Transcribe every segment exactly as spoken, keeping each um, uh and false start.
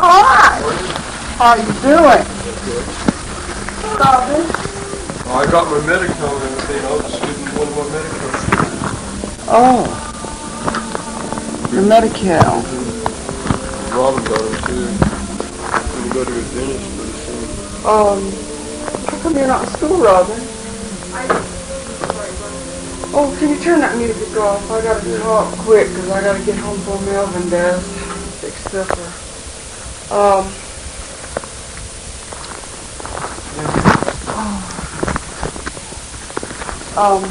Hi. How you doing? Robin? Oh, I got my Medicare and everything. I was just getting one of my Medicare. Oh. The Medi-Cal. Robin got him too. I'm going to go to his dentist pretty soon. Um, how come you're not in school, Robin? Oh, can you turn that music off? I gotta Yeah. talk quick because I gotta get home before Melvin does. Fix supper. Um. Um.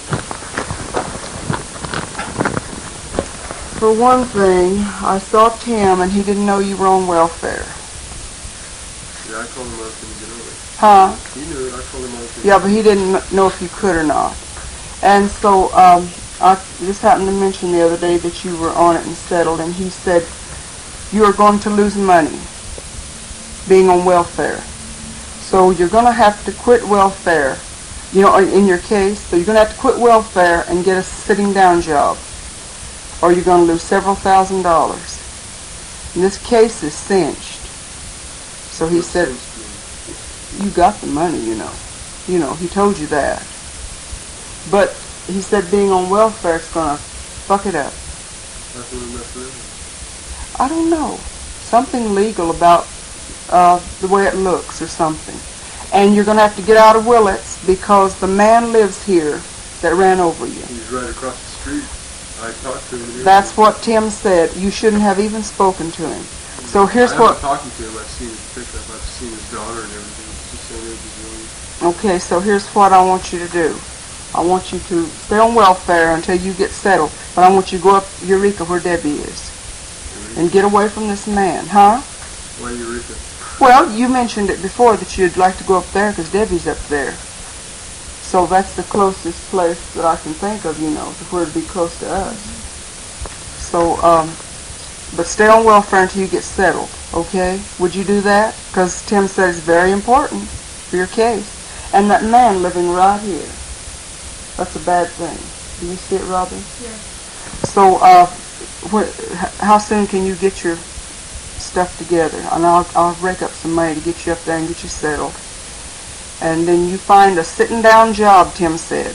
For one thing, I saw Tim and he didn't know you were on welfare. Yeah, I told him I was going to get over it. Huh? He knew it. I told him I was going to Yeah, but he didn't know if you could or not. And so um, I just happened to mention the other day that you were on it and settled, and he said you are going to lose money being on welfare. So you're going to have to quit welfare, you know, in your case. So you're going to have to quit welfare and get a sitting down job, or you're going to lose several thousand dollars. And this case is cinched. So he said, you got the money, you know. You know, he told you that. But he said being on welfare is going to fuck it up. That's what it messed with. I don't know. Something legal about uh, the way it looks or something. And you're going to have to get out of Willits because the man lives here that ran over you. He's right across the street. I talked to him. That's what Tim said. You shouldn't have even spoken to him. So here's I what... haven't talking to him. I've seen his pickup. I've seen his daughter and everything. She's saying it was really... Okay, so here's what I want you to do. I want you to stay on welfare until you get settled. But I want you to go up Eureka where Debbie is. Eureka? And get away from this man, huh? Why Eureka? Well, you mentioned it before that you'd like to go up there because Debbie's up there. So that's the closest place that I can think of, you know, to where it'd be close to us. So, um, but stay on welfare until you get settled, okay? Would you do that? Because Tim said it's very important for your case. And that man living right here, that's a bad thing. Do you see it, Robin? Yes. So, uh, wh- how soon can you get your stuff together? And I'll, I'll rake up some money to get you up there and get you settled. And then you find a sitting down job, Tim said.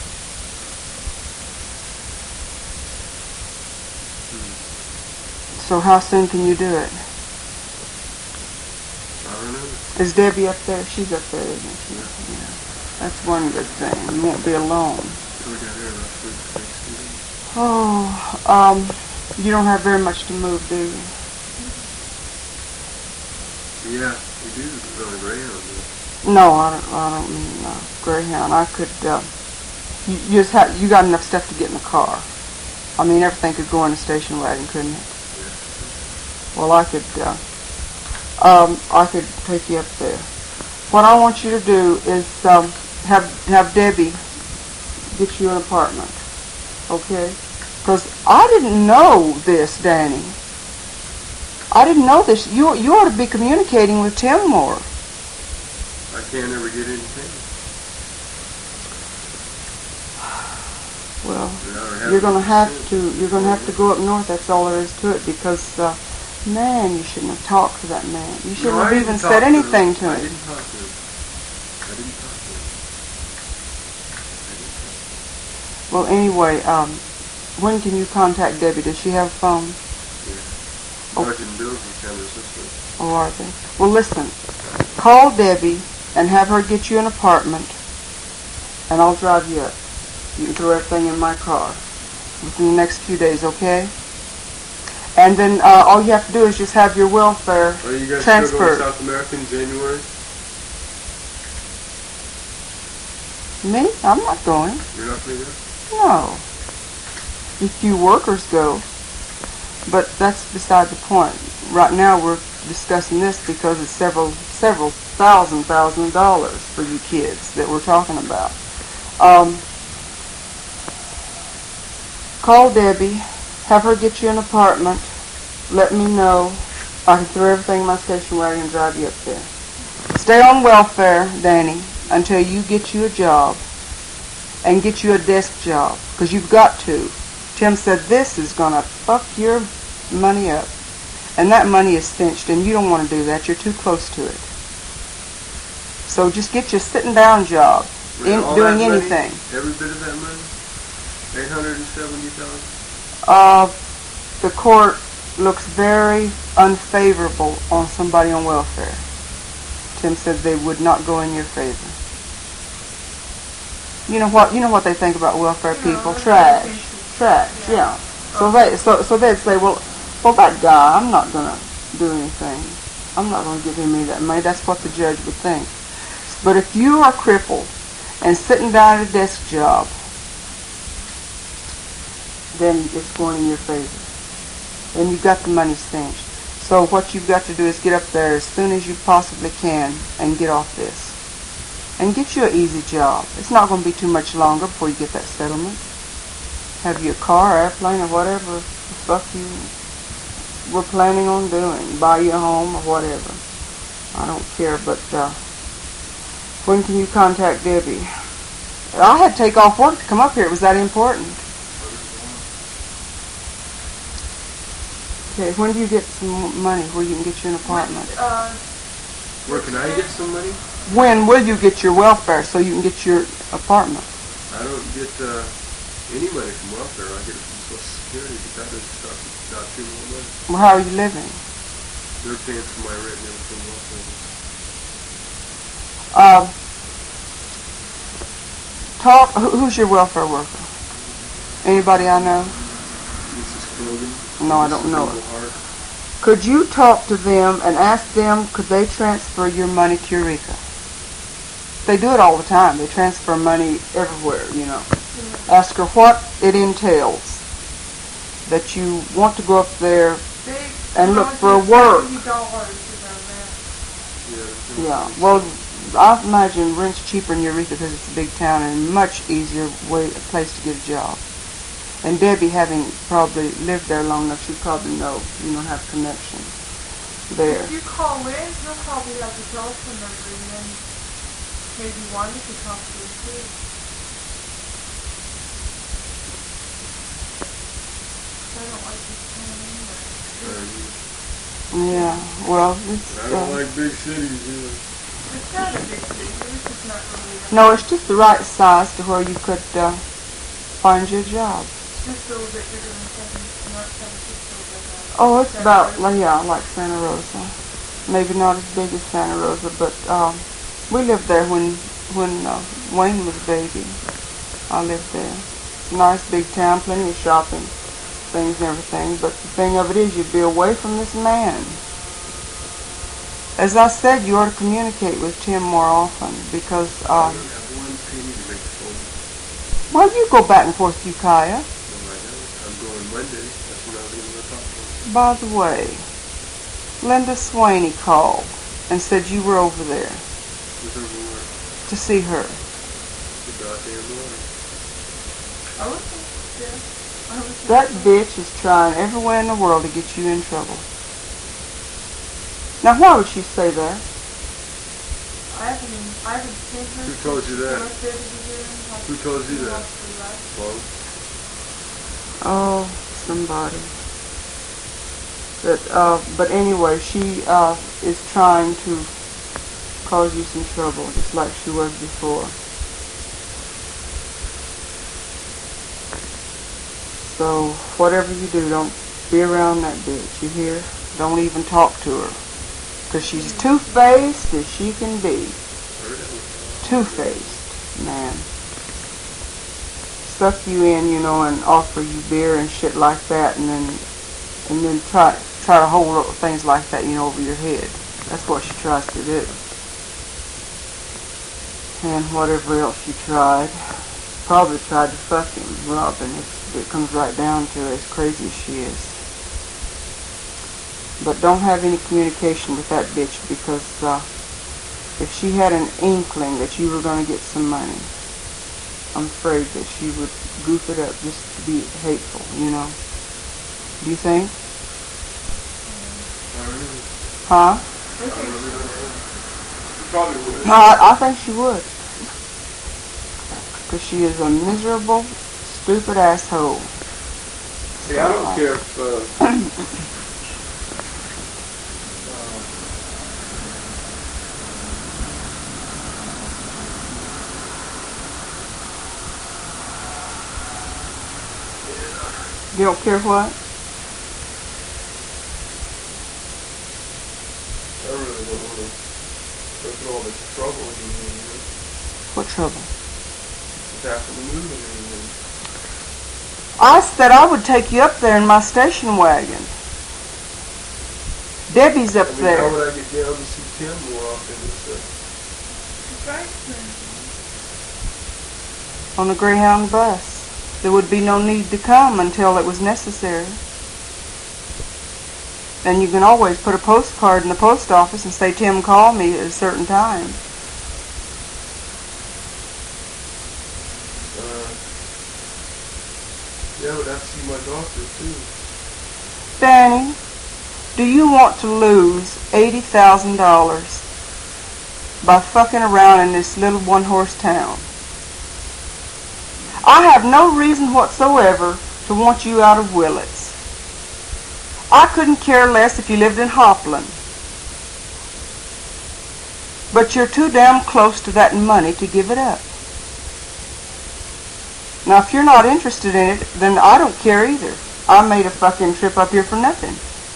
So how soon can you do it? I don't know. Is Debbie up there? She's up there, isn't she? Yeah. That's one good thing. You won't be alone. So we got here last week. Oh, um, you don't have very much to move, do you? Yeah, we do. On a Greyhound. No, I don't. I don't mean uh, Greyhound. I could. Uh, you, you just have. You got enough stuff to get in the car. I mean, everything could go in a station wagon, couldn't it? Yeah. Well, I could. Uh, um, I could take you up there. What I want you to do is um, have have Debbie get you an apartment, okay? Because I didn't know this, Danny. I didn't know this. You you ought to be communicating with Tim more. I can't ever get anything. Well, Yeah, you're going to have to. You're going to have to go up north. That's all there is to it. Because, uh, man, you shouldn't have talked to that man. You shouldn't No, I have didn't even talk said to anything him. to I him. didn't talk to him. I didn't talk to him. Well, anyway, um, when can you contact Debbie? Does she have a phone? Yeah. Oh. Sergeant Bill's in San Francisco. Oh, are they? Well, listen. Call Debbie and have her get you an apartment, and I'll drive you up. You can throw everything in my car within the next few days, okay? And then uh, all you have to do is just have your welfare Are you guys transferred. still going to South America in January? Me? I'm not going. You're not going to go? No. A few workers go. But that's beside the point. Right now we're discussing this because it's several several thousand thousand dollars for you kids that we're talking about. Um, call Debbie, have her get you an apartment, let me know. I can throw everything in my station wagon and drive you up there. Stay on welfare, Danny, until you get you a job and get you a desk job, because you've got to. Tim said this is going to fuck your money up. And that money is cinched, and you don't want to do that. You're too close to it. So just get you a sitting down job, in, doing anything. Every bit of that money? eight hundred seventy thousand Uh, dollars? the court looks very unfavorable on somebody on welfare. Tim said they would not go in your favor. You know what? You know what they think about welfare people? Trash, trash. Yeah. So they, so so they'd say, well, well, that guy, I'm not gonna do anything. I'm not gonna give him any of that money. That's what the judge would think. But if you are crippled and sitting down at a desk job, then it's going in your favor. And you've got the money cinched. So what you've got to do is get up there as soon as you possibly can and get off this. And get you an easy job. It's not going to be too much longer before you get that settlement. Have you a car, airplane, or whatever the fuck you were planning on doing. Buy you a home or whatever. I don't care, but uh, when can you contact Debbie? I had to take off work to come up here. It was that important. Okay, when do you get some money where you can get you an apartment? Uh, Where can I get some money? When will you get your welfare so you can get your apartment? I don't get uh, any money from welfare. I get it from Social Security, but that doesn't stop not too much money. Well, how are you living? They're paying for my rent and everything welfare. Uh, talk. who- Who's your welfare worker? Anybody I know? Missus Krogan. No, I don't know it. Missus Hart. Could you talk to them and ask them, could they transfer your money to Eureka? They do it all the time. They transfer money everywhere, you know. Ask her what it entails. That you want to go up there they and look charge for you work. seventy dollars to go there. Yeah. Yeah, well, I imagine rent's cheaper in Eureka because it's a big town and a much easier way, a place to get a job. And Debbie, having probably lived there long enough, she probably know, you know, have connections there. If you call in, he'll probably have the telephone number, and then maybe one you could talk to him too. I don't like this town anyway. Yeah, well, it's, I don't uh, like big cities either. It's not a big city. It's just not really. no, it's just the right size to where you could uh, find your job. Just a little bit bigger than seven, not seven, just a little bit. Oh, it's Santa about, Rosa. like, yeah, like Santa Rosa. Maybe not as big as Santa Rosa, but um, we lived there when when uh, Wayne was a baby. I lived there. Nice big town, plenty of shopping things and everything. But the thing of it is, you'd be away from this man. As I said, you ought to communicate with Tim more often because, I um, don't have one penny to make the phone. well, you go back and forth to Ukiah. No, I don't. I'm going Monday. That's when I was going to talk to him. By the way, Linda Swaney called and said you were over there With her word. to see her. The goddamn word. I was, yeah. I was. That bitch is trying everywhere in the world to get you in trouble. Now, why would she say that? I haven't, even- I haven't seen her. Who told you that? Who Who told you that? Well, Oh, somebody. But, uh, but anyway, she uh, is trying to cause you some trouble, just like she was before. So, whatever you do, don't be around that bitch, you hear? Don't even talk to her. Because she's two-faced as she can be. Two-faced, man. Suck you in, you know, and offer you beer and shit like that, and then and then try try to hold up things like that, you know, over your head. That's what she tries to do. And whatever else she tried. Probably tried to fuck him, Robin, if it comes right down to it, as crazy as she is. But don't have any communication with that bitch because uh, if she had an inkling that you were going to get some money, I'm afraid that she would goof it up just to be hateful, you know. Do you think? Huh? probably would. No, I, I think she would. Because she is a miserable, stupid asshole. Hey, I don't care if, uh, You don't care what? I really don't want to go through all this trouble anymore, you know? What trouble? Just after the moving and everything. I said I would take you up there in my station wagon. Debbie's up I mean, there. how would I get down to see Tim more often and stuff? Right. On the Greyhound bus. There would be no need to come until it was necessary. And you can always put a postcard in the post office and say, Tim, call me at a certain time. Uh, yeah, but I have to see my doctor too. Danny, do you want to lose eighty thousand dollars by fucking around in this little one-horse town? I have no reason whatsoever to want you out of Willits. I couldn't care less if you lived in Hopland. But you're too damn close to that money to give it up. Now, if you're not interested in it, then I don't care either. I made a fucking trip up here for nothing.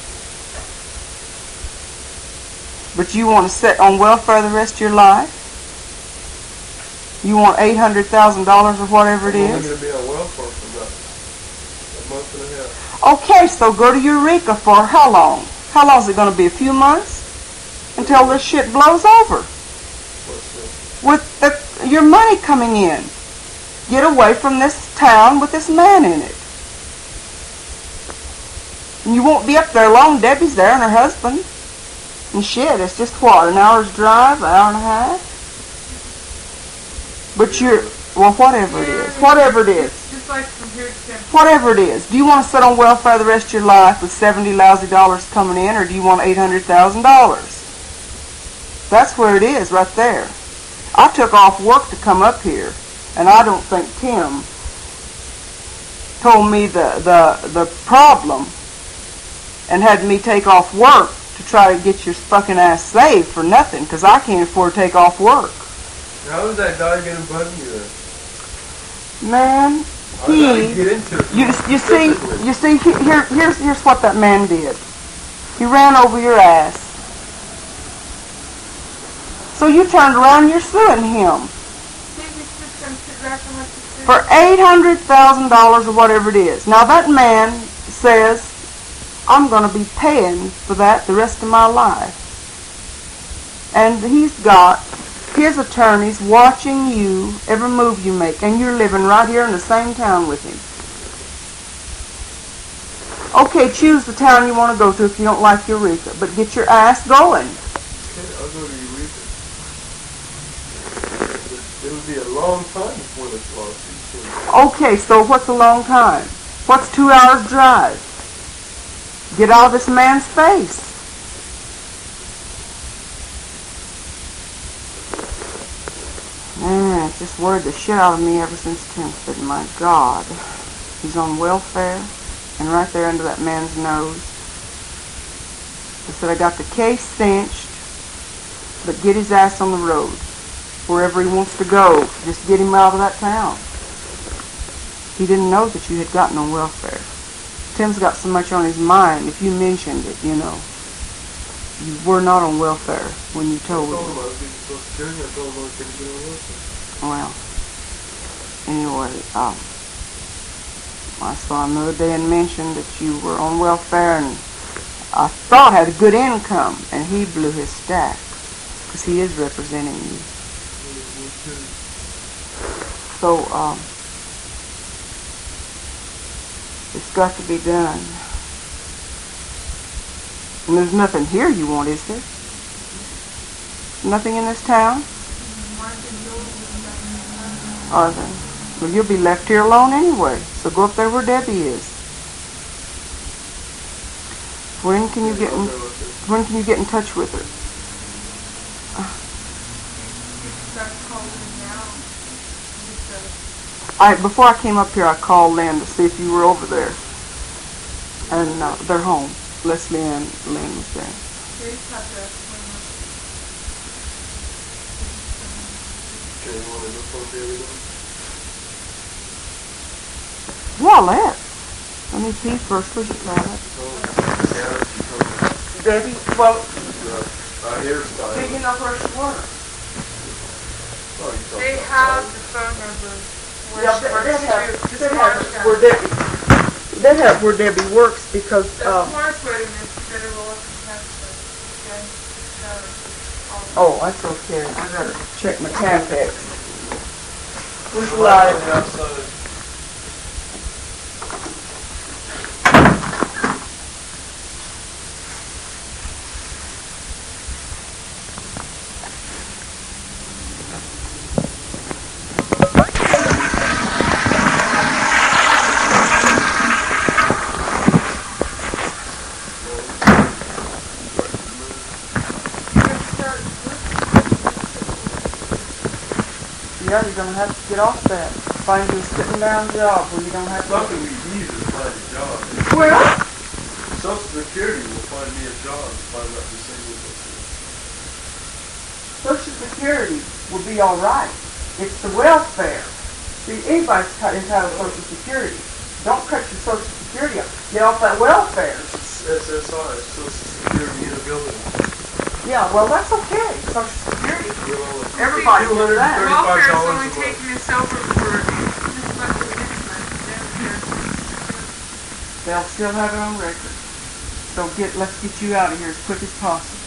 But you want to sit on welfare the rest of your life? You want eight hundred thousand dollars or whatever it I'm only is? going to be on welfare for about a month and a half. Okay, so go to Eureka for how long? How long is it going to be? A few months? Until this shit blows over. What's this? With the, your money coming in. Get away from this town with this man in it. And you won't be up there long. Debbie's there and her husband. And shit, it's just what, an hour's drive, an hour and a half? But you're, well, whatever it is, whatever it is, Just like from here to San whatever it is. Do you want to sit on welfare the rest of your life with seventy lousy dollars coming in, or do you want eight hundred thousand dollars? That's where it is, right there. I took off work to come up here, and I don't think Tim told me the, the, the problem and had me take off work to try to get your fucking ass saved for nothing, because I can't afford to take off work. How is that guy going to bug me then? Man, I gotta he, get into it. you, you see, specifically. you see, he- here, here's, here's what that man did. He ran over your ass. So you turned around and you're suing him for eight hundred thousand dollars or whatever it is. Now that man says, I'm going to be paying for that the rest of my life. And he's got his attorneys watching you, every move you make, and you're living right here in the same town with him. Okay, choose the town you want to go to if you don't like Eureka, but get your ass going. Okay, I'll go to Eureka. It'll be a long time before this lawsuit. Okay, so what's a long time? What's two hours drive? Get out of this man's face. Man, it's just worried the shit out of me ever since Tim said, my God, he's on welfare, and right there under that man's nose. I said, I got the case cinched, but get his ass on the road. Wherever he wants to go, just get him out of that town. He didn't know that you had gotten on welfare. Tim's got so much on his mind, if you mentioned it, you know. You were not on welfare when you I told told him. him I was getting Social Security. I told him I was going to get on welfare. Well, anyway, um, I saw another day and mentioned that you were on welfare, and I thought had a good income, and he blew his stack, because he is representing you. So, um, it's got to be done. And there's nothing here you want, is there? Nothing in this town? Are there? Well, you'll be left here alone anyway, so go up there where Debbie is. When can you get in, when can you get in touch with her? I, before I came up here, I called Lynn to see if you were over there. And uh, they're home. Leslie and Lynn was there. Okay, you want to look on the other one? Yeah, let's. Let me see first. Where's your palette? Oh, yeah, she told me. Debbie, well, Uh, a hairstyle. do you know where she works? Oh, you told They me. have the phone number where Yeah, she they, works they have, too. they Just have mark where that. Debbie, they have where Debbie works because, The um, smart wedding is federal contested. Okay? So, oh, that's okay. I gotta check my Tampax. Where's the Right light? outside. Yeah, you're gonna have to get off that. Find you a sitting down job where you don't have It's not to. going to be easy to find a job. Well, Social Security will find me a job if I'm not disabled. Social Security will be all right. It's the welfare. See, anybody's cut entitled to Social Security. Don't cut your Social Security off. Get off that welfare. It's S S I, Social Security Inability. Yeah, well, that's okay. Social Security. You know, it's Everybody two hundred does that. thirty-five welfare's dollars only a month. taking us over for just about the next month. They'll still have it on record. So get, let's get you out of here as quick as possible.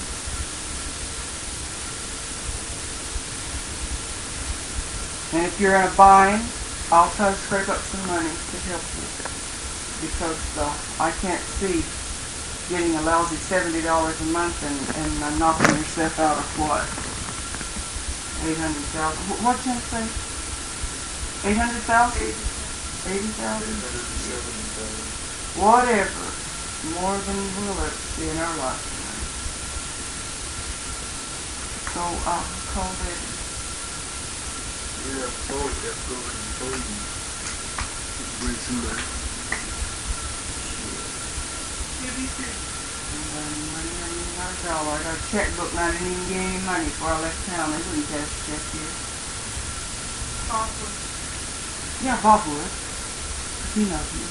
And if you're in a bind, I'll try to scrape up some money to help you. Because uh, I can't see getting a lousy seventy dollars a month and, and uh, knocking yourself out of what? eight hundred thousand. What'd you say? eight hundred thousand? eighty thousand? Whatever. More than we'll ever see in our lifetime. So I'll call Debbie. Yeah, it's always got to go over the phone and bring some money. Maybe you could And then money, I ain't got a dollar. I got a checkbook and I didn't even get any money before I left town. They wouldn't cash a check here. talk with Yeah, Bob would. He knows me.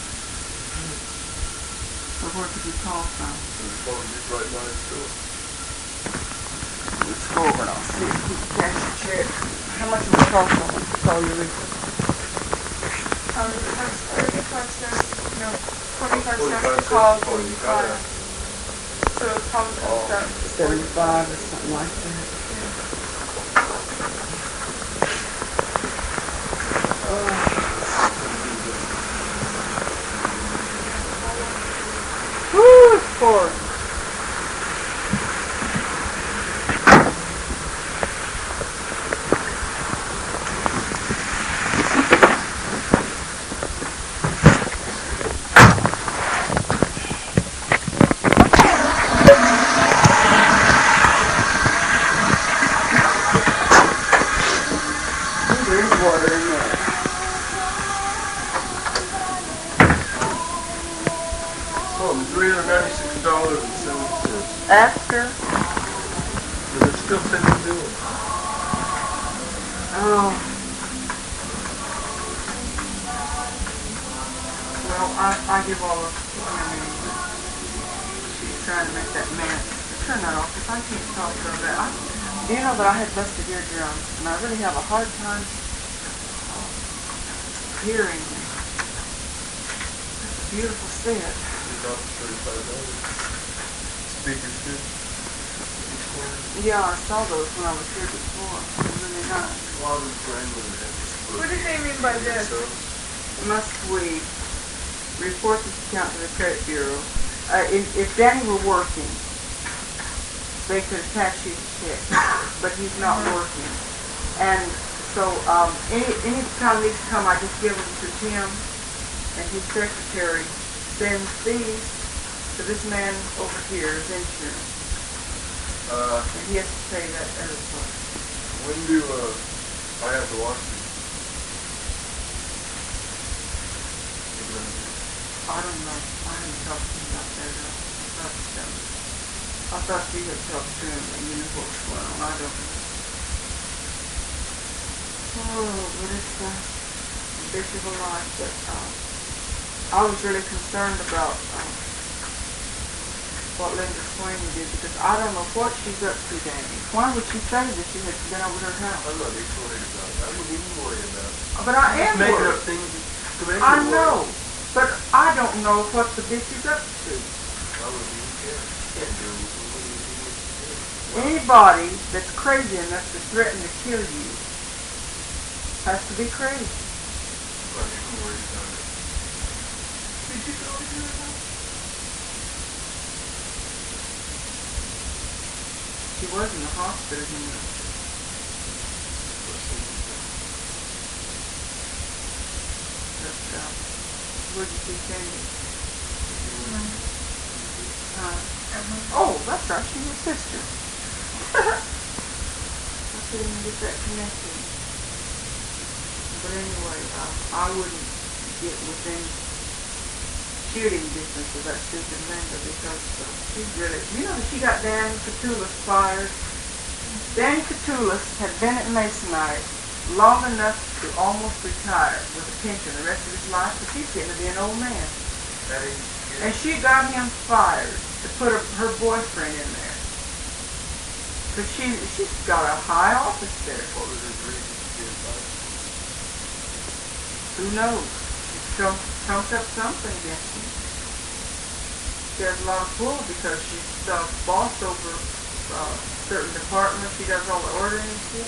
So where could we call from? So the phone is right by his door. Let's go over and I'll see if we can cash a check. How much would it cost them to call you, Lisa? Um, it has thirty-five cents, no, twenty-five cents twenty-five to call cents. Oh, when you you got call. it. So it probably comes out. seventy-five or something like that. Woo, it's pouring. There's water in there. Oh, three hundred ninety-six dollars and seventy cents. After, And they're still sending bills. oh. Well, I, I give all of, I mean, she's trying to make that man, turn that off, because I can't talk to her that. I, do you know that I had busted eardrums, and I really have a hard time hearing. That's a beautiful set. About thirty-five dollars. Speakers too. Each corner. Yeah, I saw those when I was here before. They're really nice. A lot of the grandmother had this book. What do they mean by this? So, Must we report this account to the credit bureau? Uh, if, if Danny were working, they could attach his check, but he's not working. And so, um, any, any time these come, I just give them to Tim, and his secretary sends these to this man over here, his insurance, uh, and he has to pay that other part. when do, uh, I have to watch these? I don't know. I haven't talked to him about that. I thought, um, I thought you had talked to him and you knew what was going on. I don't know. Oh, but it's a bitch of a life. But uh, I was really concerned about um, what Linda Sweeney did because I don't know what she's up to, Danny. Why would she say that she had been over her house? I'm not even worried about it. I wouldn't even worry about it. But I am Just making worried. up things to make I you worry. know, but I don't know what the bitch is up to. I wouldn't even care. Can't do anything. What do you think you can do? Anybody that's crazy enough to threaten to kill you has to be crazy. I'm not even worried about it. Did you go to your house? She was in the hospital, you know. But, uh, where did she send you? Uh, oh, that's right, she's your sister. I couldn't even get that connected. But anyway, uh, I wouldn't get within shooting distance of that stupid Linda because uh, she's really, you know, she got Danny Catulus fired. Danny Catulus had been at Masonite long enough to almost retire with a pension the rest of his life, but he's getting to be an old man. That ain't good. And she got him fired to put her, her boyfriend in there. Because she, she's got a high office there. What was his reason for being fired? Who knows? She's trump, trumped up something against him. She has a lot of pull because she's the boss over uh, certain departments. She does all the ordering and shit.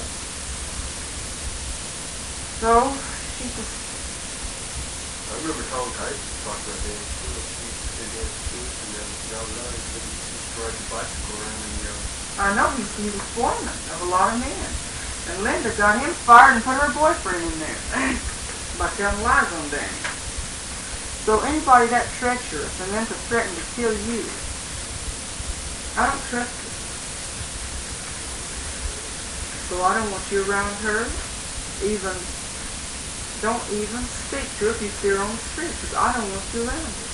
So, she just... I remember Tom Tyson talking about Danny Stewart. He said Danny Stewart, and then now that I said he used to ride his bicycle around in the yard. I know he's, he was foreman of a lot of men. And Linda got him fired and put her boyfriend in there. By telling lies on Danny. So anybody that treacherous and then to threaten to kill you, I don't trust her. So I don't want you around her. Even, don't even speak to her if you see her on the street, because I don't want you around her.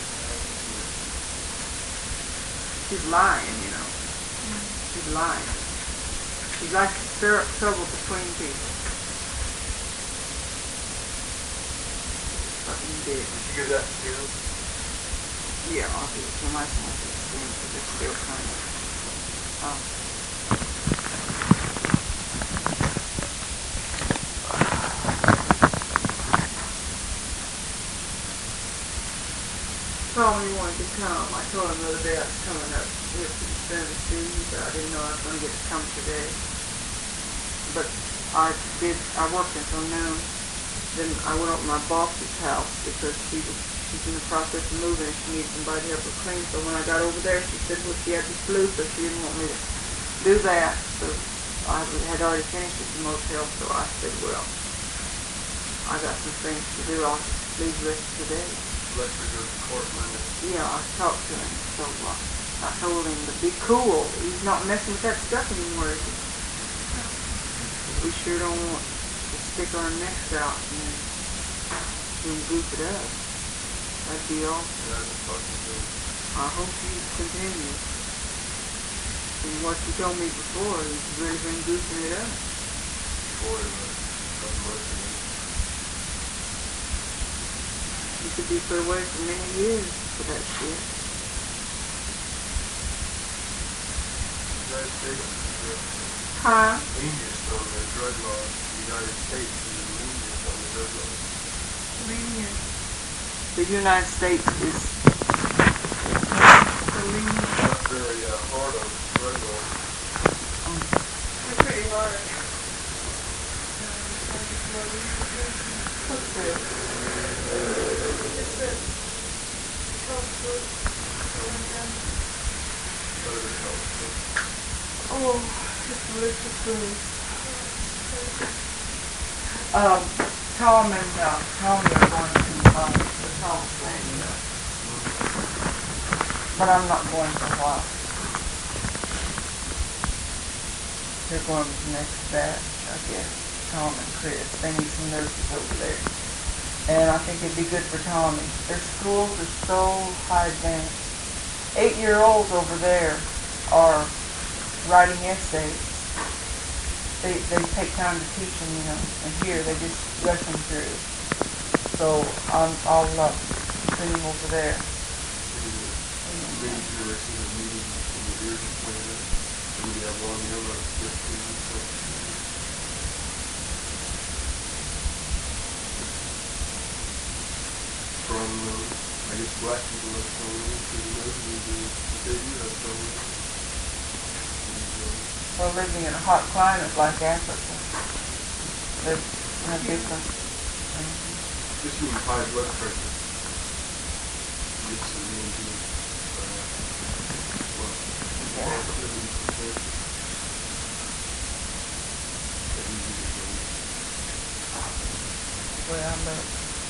She's lying, you know. She's lying. She's like to stir up trouble between people. Fucking dead. Did you give that to him? Yeah, I'll do it. So my son will do it because it's still kind of. Um, told me he wanted to come. I told him the other day I was coming up here to Tennessee, but I didn't know I was going to get to come today. But I did. I worked until noon. Then I went over to my boss's house because she was she's in the process of moving and she needed somebody to help her clean. So when I got over there, she said, well, she had the flu, so she didn't want me to do that. So I had already finished at the motel, so I said, well, I got some things to do. I'll leave the rest of the day. Let her go to court Monday. Yeah, I talked to him, so uh, I told him to be cool. He's not messing with that stuff anymore, is he? We sure don't want to stick our necks out and then goof it up. That'd be all. Yeah, I just talked to him. I hope you continue. From what you told me before, you've really been goofing it up. Boy, it was nothing worse than that. You could be put away for many years for that shit. United States is the Huh? lenient on the drug laws. The United States is the lenient on the drug laws. Lenient. The United States is The lenient. Not very uh, hard on drug laws. um, They're pretty hard. what's this? It's the health food. Better than health. Oh, just delicious food. Um, Tom and uh, Tony are going to um, the Tom thing, but I'm not going for a while. They're going to the next batch, I guess. Tom and Chris. They need some nurses over there. And I think it'd be good for Tommy. Their schools are so high advanced. Eight-year-olds over there are writing essays. They they take time to teach them, you know. And here they just rush them through. So I'm, I'll uh, send him over there. Maybe interested in a meeting in the leadership plan. Maybe have one the other fifteen. From, uh, I guess black people have stolen because you know they do, they do have stolen. Well, living in a hot climate like Africa, they have different. Just human high blood pressure. Gets them into, uh, well, Yeah. living for cancer. That usually goes. Well, but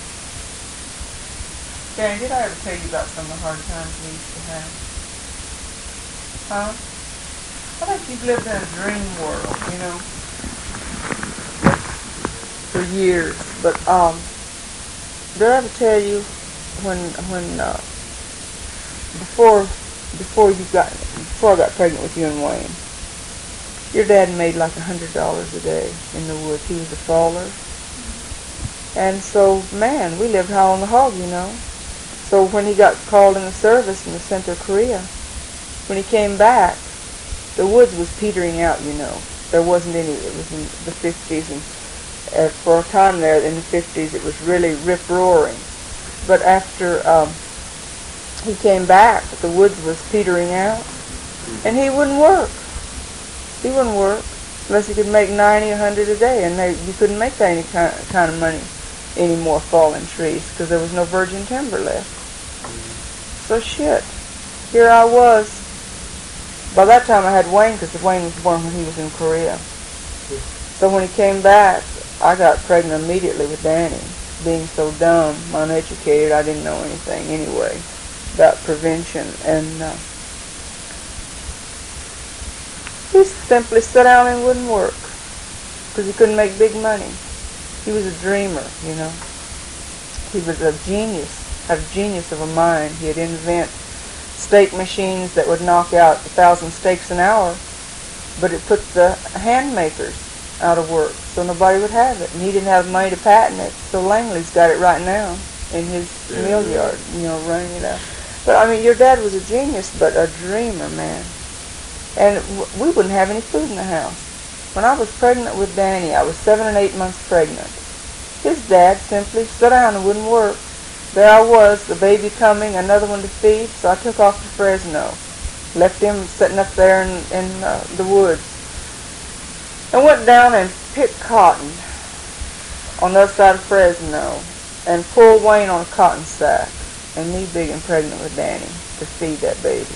Danny, did I ever tell you about some of the hard times we used to have? Huh? I think you've lived in a dream world, you know, for years. But um, did I ever tell you when when uh, before before you got before I got pregnant with you and Wayne, your dad made like a hundred dollars a day in the woods. He was a faller, and so man, we lived high on the hog, you know. So when he got called in the service and was sent to Korea, when he came back, the woods was petering out, you know. There wasn't any. It was in the fifties, and uh, for a time there in the fifties, it was really rip-roaring. But after um, he came back, the woods was petering out, and he wouldn't work. He wouldn't work unless he could make ninety, a hundred a day, and they, you couldn't make that any kind, kind of money anymore falling trees because there was no virgin timber left. So shit, here I was. By that time I had Wayne because Wayne was born when he was in Korea. So when he came back, I got pregnant immediately with Danny. Being so dumb, uneducated, I didn't know anything anyway about prevention. And uh, he simply sat down and wouldn't work because he couldn't make big money. He was a dreamer, you know. He was a genius, had a genius of a mind. He'd invent steak machines that would knock out a thousand steaks an hour, but it put the hand makers out of work, so nobody would have it. And he didn't have money to patent it, so Langley's got it right now in his yeah, mill yeah. yard, you know, running it out. But I mean, your dad was a genius, but a dreamer, man. And w- we wouldn't have any food in the house. When I was pregnant with Danny, I was seven and eight months pregnant. His dad simply sat down and wouldn't work. There I was, the baby coming, another one to feed, so I took off to Fresno. Left him sitting up there in, in uh, the woods. And went down and picked cotton on the other side of Fresno and pulled Wayne on a cotton sack. And me big and pregnant with Danny to feed that baby.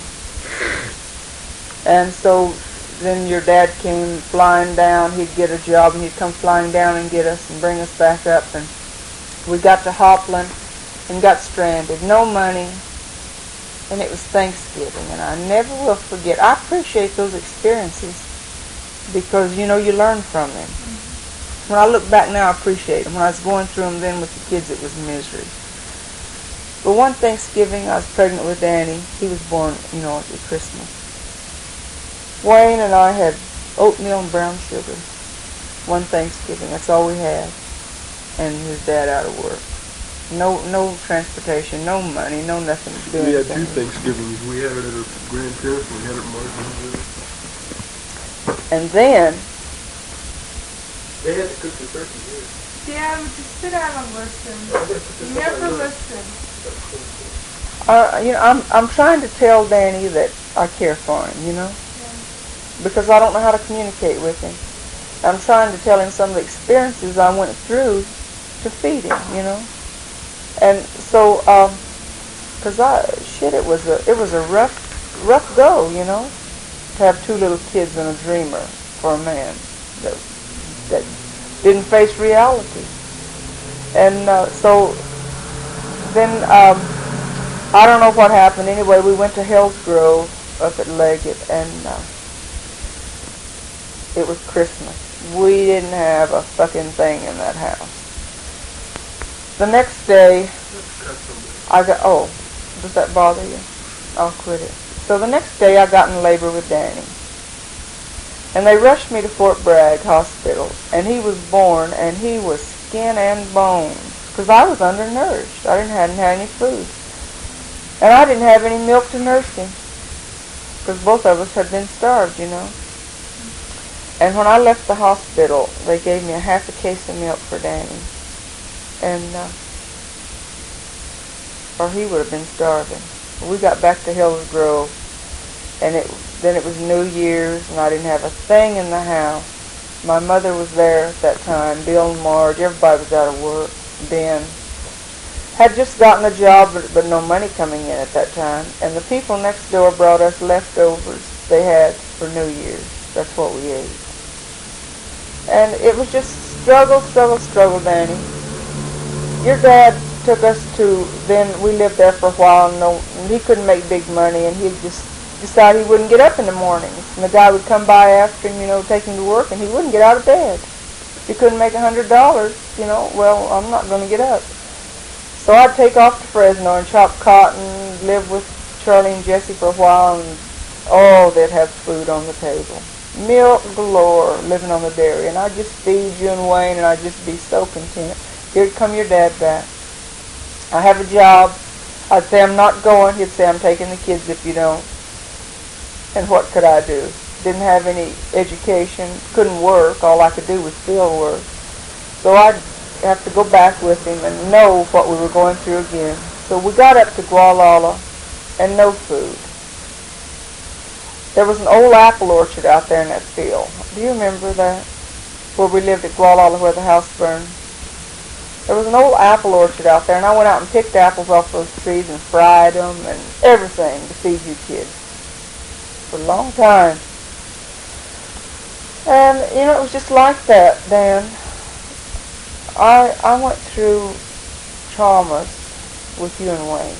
And so then your dad came flying down. He'd get a job and he'd come flying down and get us and bring us back up. And we got to Hopland and got stranded. No money. And it was Thanksgiving. And I never will forget. I appreciate those experiences because, you know, you learn from them. When I look back now, I appreciate them. When I was going through them then with the kids, it was misery. But one Thanksgiving, I was pregnant with Danny. He was born, you know, at Christmas. Wayne and I had oatmeal and brown sugar. One Thanksgiving, that's all we had. And his dad out of work. No no transportation, no money, no nothing to do. We had anything. two Thanksgivings. We had it at our grandparents and we had it at Martinsville. And then... They had to cook the turkey here. Yeah, but just sit down and listen. You never listen. Uh, you know, I'm I'm trying to tell Danny that I care for him, you know? Yeah. Because I don't know how to communicate with him. I'm trying to tell him some of the experiences I went through to feed him, you know? And so, um, cause I, shit, it was a, it was a rough, rough go, you know? To have two little kids and a dreamer for a man that, that didn't face reality. And, uh, so, then, um, I don't know what happened. Anyway, we went to Hell's Grove up at Leggett, and, uh, it was Christmas. We didn't have a fucking thing in that house. The next day, I got, oh, does that bother you? I'll quit it. So the next day, I got in labor with Danny. And they rushed me to Fort Bragg Hospital. And he was born, and he was skin and bones. because I was undernourished. I didn't hadn't had any food, and I didn't have any milk to nurse him, because both of us had been starved, you know. And when I left the hospital, they gave me a half a case of milk for Danny, and uh, or he would have been starving. We got back to Hillsgrove, and it then it was New Year's, and I didn't have a thing in the house. My mother was there at that time, Bill and Marge, everybody was out of work. Ben had just gotten a job, but, but no money coming in at that time, and the people next door brought us leftovers they had for New Year's. That's what we ate. And it was just struggle, struggle, struggle, Danny. Your dad took us to, then we lived there for a while, and, no, and he couldn't make big money, and he just decided he wouldn't get up in the mornings. And the guy would come by after him, you know, take him to work, and he wouldn't get out of bed. If he couldn't make a hundred dollars, you know, well, I'm not going to get up. So I'd take off to Fresno and chop cotton, live with Charlie and Jesse for a while, and oh, they'd have food on the table. Milk galore, living on the dairy, and I'd just feed you and Wayne, and I'd just be so content. Here'd come your dad back. I have a job. I'd say I'm not going. He'd say I'm taking the kids if you don't. And what could I do? Didn't have any education, couldn't work. All I could do was field work. So I'd have to go back with him and know what we were going through again. So we got up to Gualala and no food. There was an old apple orchard out there in that field. Do you remember that? Where we lived at Gualala, where the house burned. There was an old apple orchard out there, and I went out and picked apples off those trees and fried them and everything to feed you kids for a long time. And, you know, it was just like that, Dan. I I went through traumas with you and Wayne.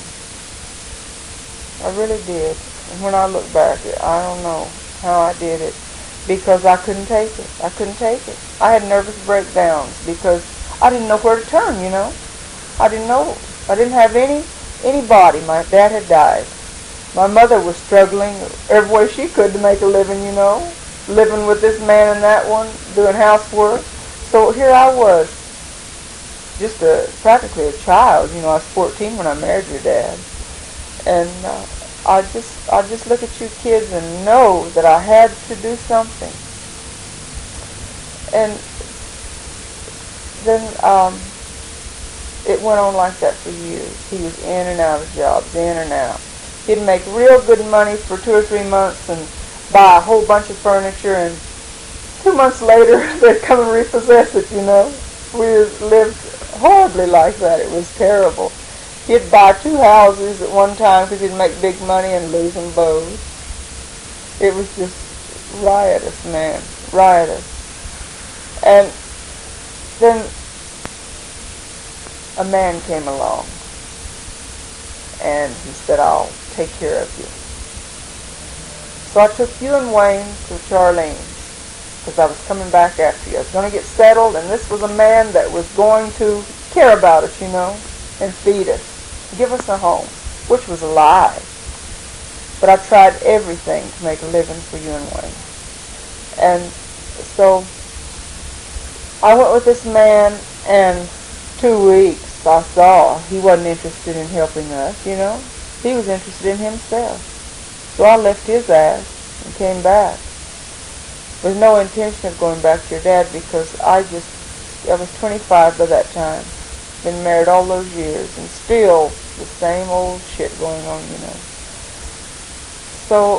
I really did. And when I look back, I don't know how I did it, because I couldn't take it. I couldn't take it. I had nervous breakdowns because I didn't know where to turn, you know. I didn't know. I didn't have any anybody. My dad had died. My mother was struggling every way she could to make a living, you know, living with this man and that one, doing housework. So here I was, just a practically a child. You know, I was fourteen when I married your dad, and uh, I just I just look at you kids and know that I had to do something. And then um, it went on like that for years. He was in and out of jobs, in and out. He'd make real good money for two or three months and buy a whole bunch of furniture, and two months later they'd come and repossess it, you know. We lived horribly like that. It was terrible. He'd buy two houses at one time because he'd make big money and lose them both. It was just riotous, man, riotous. And then a man came along, and he said, I'll take care of you. So I took you and Wayne to Charlene's, because I was coming back after you. I was going to get settled, and this was a man that was going to care about us, you know, and feed us, give us a home, which was a lie. But I tried everything to make a living for you and Wayne. And so I went with this man, and two weeks I saw he wasn't interested in helping us, you know. He was interested in himself. So I left his ass and came back. With no intention of going back to your dad, because I just, I was twenty-five by that time. Been married all those years, and still the same old shit going on, you know. So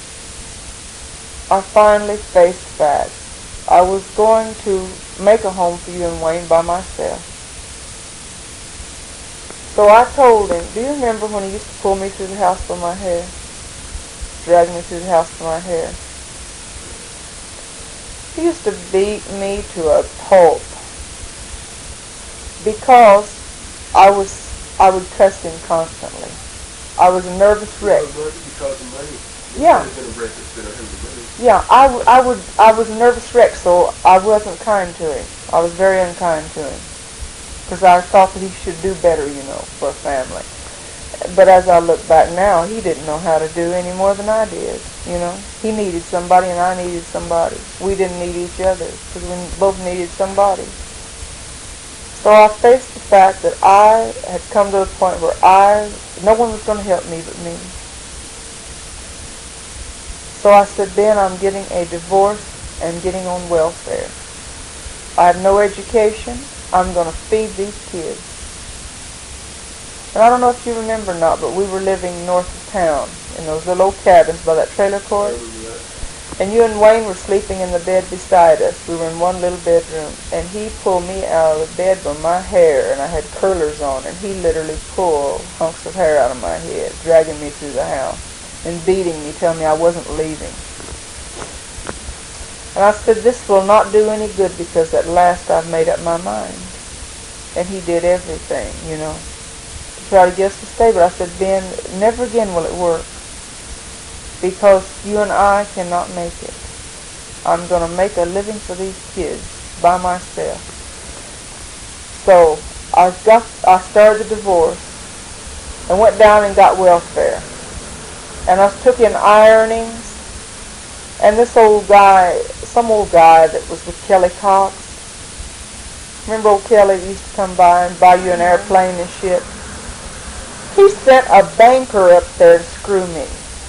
I finally faced facts. I was going to make a home for you and Wayne by myself. So I told him, do you remember when he used to pull me through the house for my hair? Drag me through the house for my hair. He used to beat me to a pulp because I was, I would cuss him constantly. I was a nervous wreck. Because of money. Yeah. Yeah, I, w- I would, I was a nervous wreck, so I wasn't kind to him. I was very unkind to him, because I thought that he should do better, you know, for a family. But as I look back now, he didn't know how to do any more than I did, you know. He needed somebody and I needed somebody. We didn't need each other, because we both needed somebody. So I faced the fact that I had come to a point where I, no one was going to help me but me. So I said, Ben, I'm getting a divorce and getting on welfare. I have no education. I'm going to feed these kids. And I don't know if you remember or not, but we were living north of town in those little old cabins by that trailer court. And you and Wayne were sleeping in the bed beside us. We were in one little bedroom. And he pulled me out of the bed by my hair, and I had curlers on, and he literally pulled hunks of hair out of my head, dragging me through the house and beating me, telling me I wasn't leaving. And I said, this will not do any good because at last I've made up my mind. And he did everything, you know, to try to get us to stay. But I said, Ben, never again will it work because you and I cannot make it. I'm going to make a living for these kids by myself. So I got, I started the divorce and went down and got welfare. And I took in ironings. And this old guy, some old guy that was with Kelly Cox. Remember old Kelly used to come by and buy you an airplane and shit? He sent a banker up there to screw me.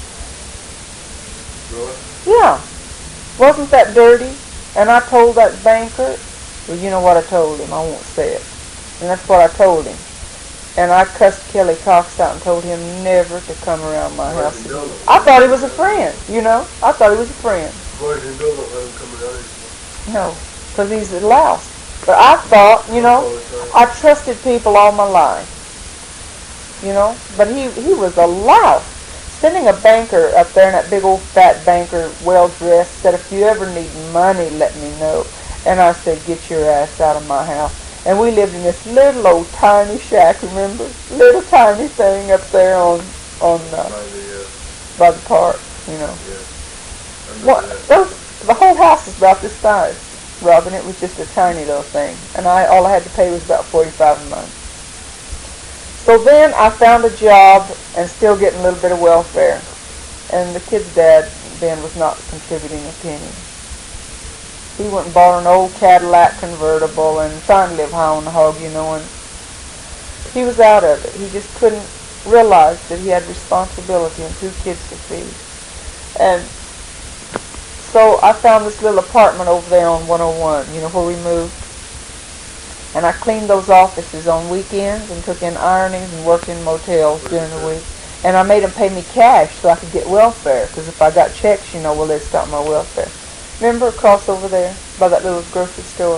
Really? Yeah. Wasn't that dirty? And I told that banker, well, you know what I told him. I won't say it. And that's what I told him. And I cussed Kelly Cox out and told him never to come around my Why house didn't again. you do it? I thought he was a friend, you know. I thought he was a friend. Why didn't you let him come around anymore? No, because he's a louse. But I thought, you know, I trusted people all my life. You know, but he, he was a louse. Sending a banker up there, and that big old fat banker, well-dressed, said, if you ever need money, let me know. And I said, get your ass out of my house. And we lived in this little old tiny shack, remember? Little tiny thing up there on on uh, By the, uh, by the park, you know. yeah. I remember Well, that. those, the whole house is about this size, Robin. It was just a tiny little thing, and I all I had to pay was about forty-five a month. So then I found a job and still getting a little bit of welfare, and the kid's dad then was not contributing a penny. He went and bought an old Cadillac convertible and trying to live high on the hog, you know, and he was out of it. He just couldn't realize that he had responsibility and two kids to feed. And so I found this little apartment over there on one oh one, you know, where we moved. And I cleaned those offices on weekends and took in ironings and worked in motels during the week. And I made them pay me cash so I could get welfare, because if I got checks, you know, well, they'd stop my welfare. Remember across over there by that little grocery store?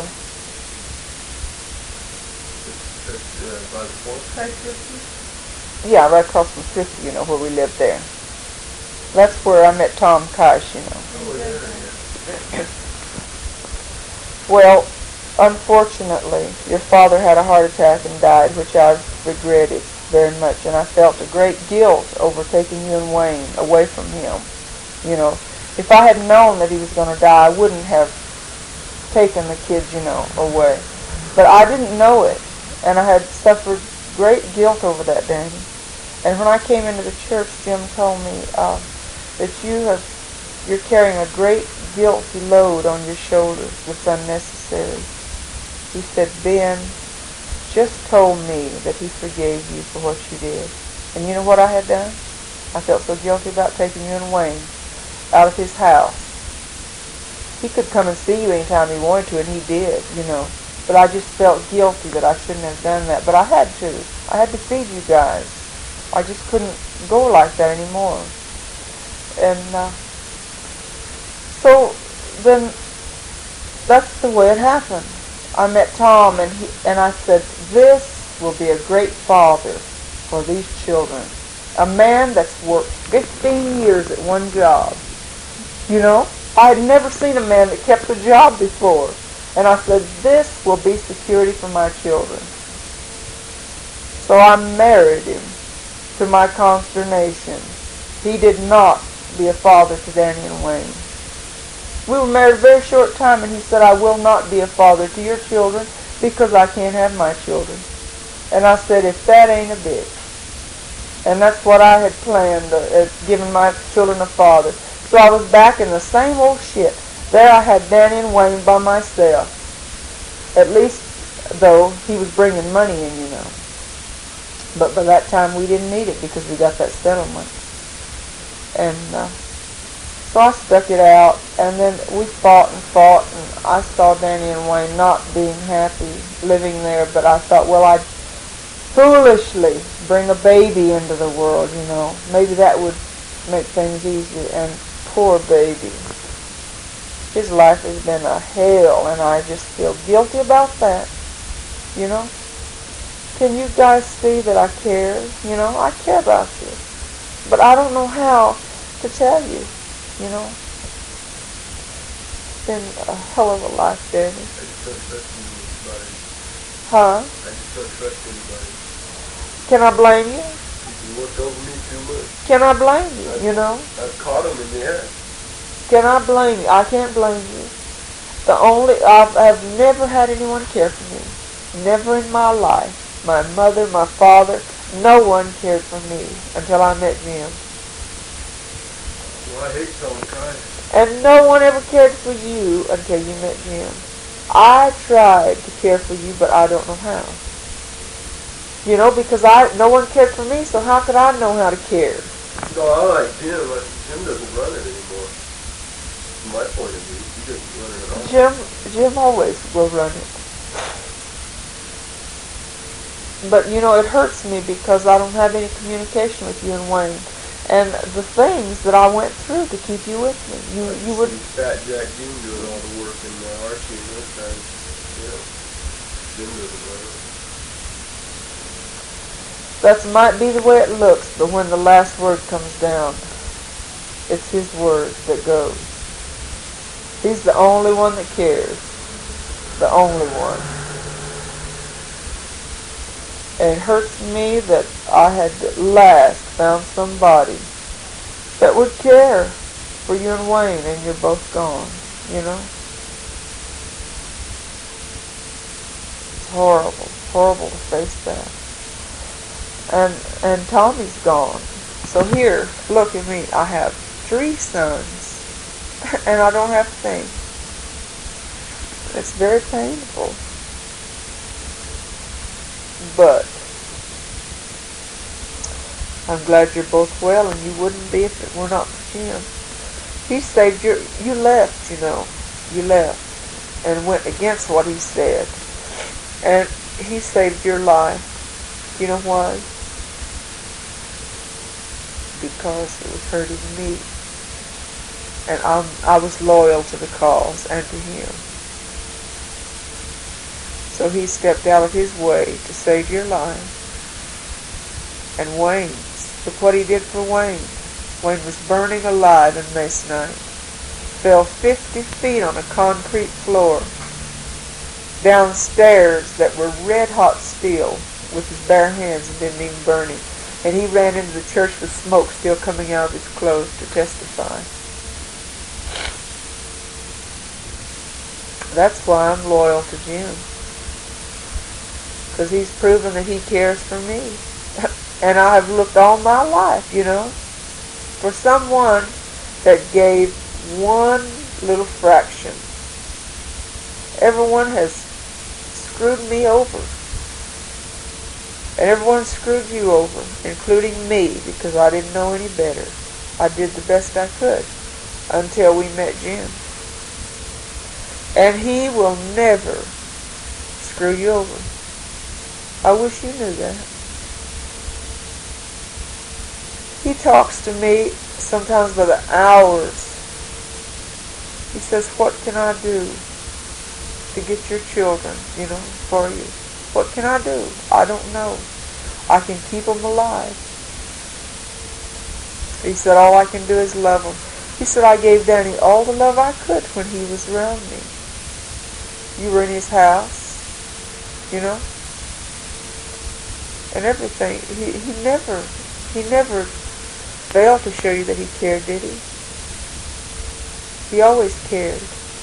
That's, uh, by the port. Like fifty? Yeah, right across from Thrifty, you know, where we lived there. That's where I met Tom Keish, you know. Oh, yeah, yeah. Well, unfortunately, your father had a heart attack and died, which I've regretted very much, and I felt a great guilt over taking you and Wayne away from him. You know, if I had known that he was going to die, I wouldn't have taken the kids, you know, away. But I didn't know it, and I had suffered great guilt over that, Danny. And when I came into the church, Jim told me uh, that you have, you're carrying a great guilty load on your shoulders that's unnecessary. He said, Ben just told me that he forgave you for what you did. And you know what I had done? I felt so guilty about taking you and Wayne out of his house. He could come and see you anytime he wanted to, and he did, you know. But I just felt guilty that I shouldn't have done that. But I had to. I had to feed you guys. I just couldn't go like that anymore. And uh, so then that's the way it happened. I met Tom, and he, and I said, this will be a great father for these children. A man that's worked fifteen years at one job. You know, I had never seen a man that kept a job before. And I said, this will be security for my children. So I married him, to my consternation. He did not be a father to Danny and Wayne. We were married a very short time, and he said, I will not be a father to your children because I can't have my children. And I said, if that ain't a bitch. And that's what I had planned, uh, giving my children a father. So I was back in the same old shit. There I had Danny and Wayne by myself. At least though he was bringing money in, you know. But by that time we didn't need it because we got that settlement. And uh, so I stuck it out, and then we fought and fought, and I saw Danny and Wayne not being happy living there, but I thought, well, I'd foolishly bring a baby into the world, you know. Maybe that would make things easier. And poor baby. His life has been a hell, and I just feel guilty about that, you know. Can you guys see that I care? You know, I care about you. But I don't know how to tell you, you know. It's been a hell of a life, Daddy. I just don't trust anybody. Huh? I just don't trust anybody. Can I blame you? You worked over me too much. Can I blame you, you know? I've caught them in the act. Can I blame you? I can't blame you. The only, I've, I've never had anyone care for me. Never in my life. My mother, my father, no one cared for me until I met Jim. Well, I hate telling crying. And no one ever cared for you until you met Jim. I tried to care for you, but I don't know how. You know, because I no one cared for me, so how could I know how to care? No, I like Jim. But Jim doesn't run it anymore. From my point of view, he doesn't run it at all. Jim, Jim always will run it. But, you know, it hurts me because I don't have any communication with you and Wayne. And the things that I went through to keep you with me. You I you would... Fat Jack Jim doing all the work in uh, Archie and those times. You know, Jim doesn't run it. That might be the way it looks, but when the last word comes down, it's his word that goes. He's the only one that cares. The only one. It hurts me that I had at last found somebody that would care for you and Wayne, and you're both gone, you know? It's horrible, horrible to face that. And and Tommy's gone. So here, look at me. I have three sons, and I don't have to think. It's very painful. But I'm glad you're both well, and you wouldn't be if it were not for Jim. He saved your... You left, you know. You left and went against what he said. And he saved your life. You know why? Because it was hurting me. And I'm, I was loyal to the cause and to him. So he stepped out of his way to save your life. And Wayne's, look what he did for Wayne. Wayne was burning alive in Masonite. Fell fifty feet on a concrete floor. Down stairs that were red hot steel with his bare hands and didn't even burn him. And he ran into the church with smoke still coming out of his clothes to testify. That's why I'm loyal to Jim. Because he's proven that he cares for me. And I have looked all my life, you know, for someone that gave one little fraction. Everyone has screwed me over. And everyone screwed you over, including me, because I didn't know any better. I did the best I could until we met Jim. And he will never screw you over. I wish you knew that. He talks to me sometimes by the hours. He says, what can I do to get your children, you know, for you? What can I do? I don't know. I can keep them alive. He said, all I can do is love them. He said, I gave Danny all the love I could when he was around me. You were in his house, you know, and everything. He, he never, he never failed to show you that he cared, did he? He always cared.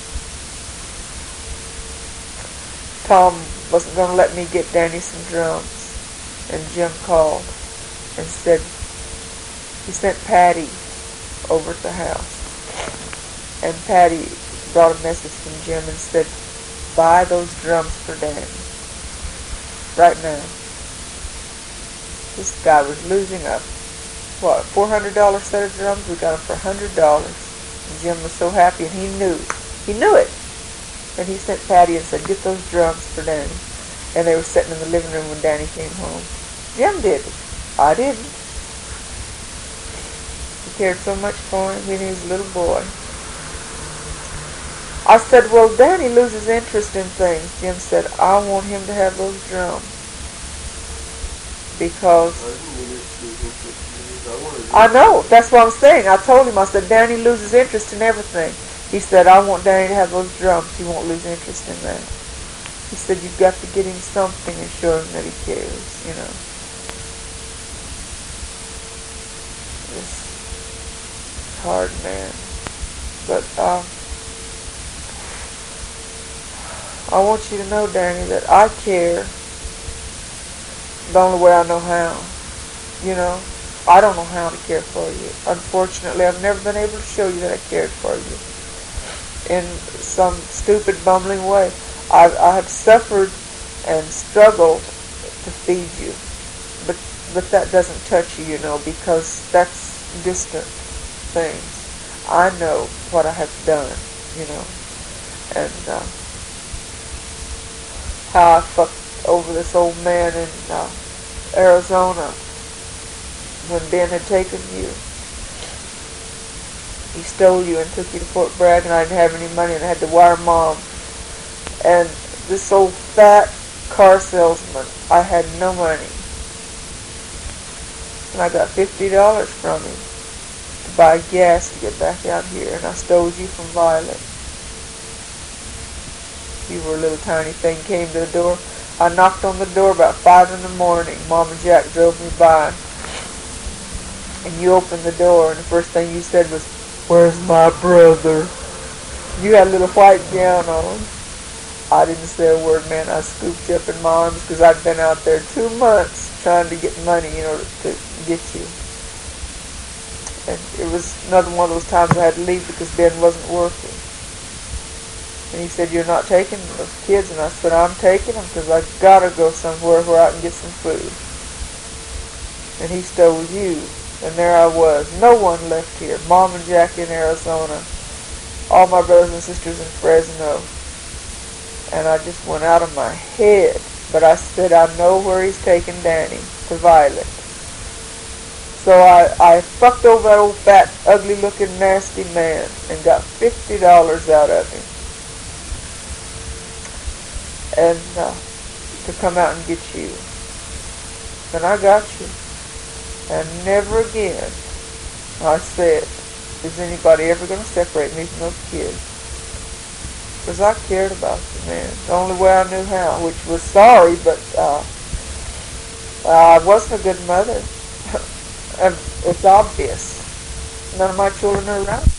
Tom wasn't going to let me get Danny some drums, and Jim called and said, he sent Patty over to the house, and Patty brought a message from Jim and said, buy those drums for Danny. right now. This guy was losing a, what, four hundred dollar set of drums? We got them for one hundred dollars. And Jim was so happy, and he knew. He knew it. And he sent Patty and said, get those drums for Danny. And they were sitting in the living room when Danny came home. Jim did it. I didn't. He cared so much for him when he was a little boy. I said, well, Danny loses interest in things. Jim said, I want him to have those drums. Because, I know, that's what I'm saying. I told him, I said, Danny loses interest in everything. He said, I want Danny to have those drums. He won't lose interest in that. He said, you've got to get him something and show him that he cares, you know. It's hard, man. But, um, I want you to know, Danny, that I care the only way I know how. You know, I don't know how to care for you. Unfortunately, I've never been able to show you that I cared for you in some stupid, bumbling way. I've, I have suffered and struggled to feed you, but but that doesn't touch you, you know, because that's distant things. I know what I have done, you know, and uh, how I fucked over this old man in uh, Arizona when Ben had taken you. He stole you and took you to Fort Bragg, and I didn't have any money, and I had to wire Mom. And this old fat car salesman, I had no money. And I got fifty dollars from him to buy gas to get back out here, and I stole you from Violet. You were a little tiny thing, came to the door. I knocked on the door about five in the morning. Mom and Jack drove me by. And you opened the door, and the first thing you said was, where's my brother? You had a little white gown on. I didn't say a word, man. I scooped you up in my arms because I'd been out there two months trying to get money, you know, to get you. And it was another one of those times I had to leave because Ben wasn't working. And he said, you're not taking those kids? And I said, I'm taking them because I gotta go somewhere where I can get some food. And he stole you. And there I was. No one left here. Mom and Jack in Arizona. All my brothers and sisters in Fresno. And I just went out of my head. But I said, I know where he's taking Danny. To Violet. So I, I fucked over that old fat, ugly looking, nasty man. And got fifty dollars out of him. And uh, to come out and get you. And I got you. And never again, I said, is anybody ever going to separate me from those kids? Because I cared about you, man. The only way I knew how, which was sorry, but uh, I wasn't a good mother. And it's obvious. None of my children are around.